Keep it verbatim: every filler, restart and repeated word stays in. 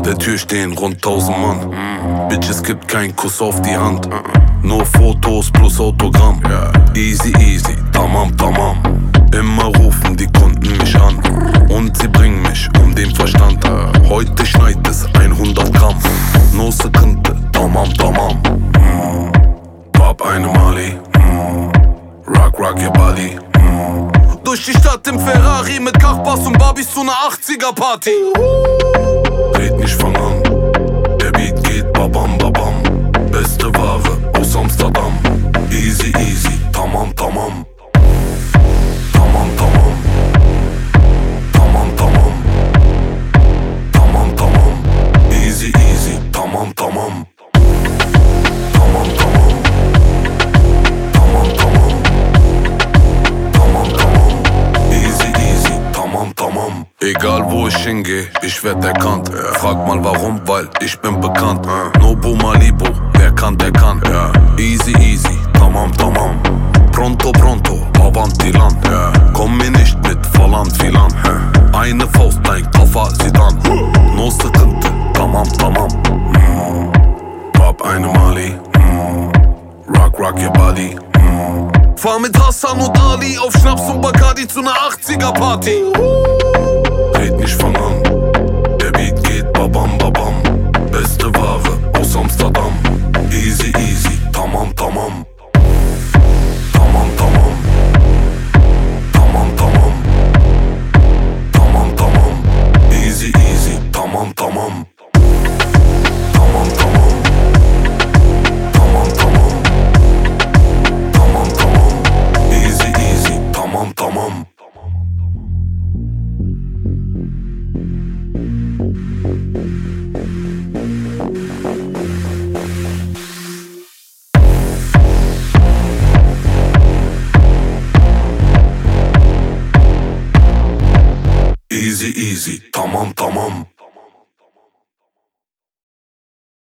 der Tür stehen rund tausend Mann. Bitch, es gibt keinen Kuss auf die Hand. Nur Fotos plus Autogramm. Easy, easy, tamam, tamam. Immer rufen die Kunden mich an und sie bringen mich um den Verstand. Heute schneit es hundert Gramm. No Sekunde, tamam, tamam. Pop eine Mali. Rock, rock your body. Durch die Stadt im Ferrari mit Kachbass und Barbies zu ner achtziger Party. Red nicht von an, der Beat geht babam babam. Beste Ware aus Amsterdam. Easy easy, tamam tamam. Tamam tamam. Tamam tamam. Tamam tamam. Easy easy, tamam tamam. Tamam tamam. Tamam tamam. Tamam tamam. Easy easy, tamam tamam. Egal wo ich hingehe, ich werd erkannt. Frag mal warum, weil ich bin bekannt. Nobu Malibu, wer kann, der kann. Easy easy, tamam tamam. Pronto pronto, avanti land. Komm mir nicht mit Volland Filan. Eine Faust, dein Koffer sieht an. No Sekunde, tamam tamam. Pop eine Mali. Rock rock your body. Fahr mit Hassan und Ali auf Schnaps und Bacardi zu ner achtziger Party. Red nicht von an, der Beat geht babam babam. Beste Ware aus Amsterdam. Easy easy, tamam tamam. Tamam tamam. Tamam tamam. Tamam tamam. Easy easy, tamam tamam. Tamam tamam. Tamam tamam. Tamam tamam. Easy easy, tamam tamam. Easy easy, tamam tamam.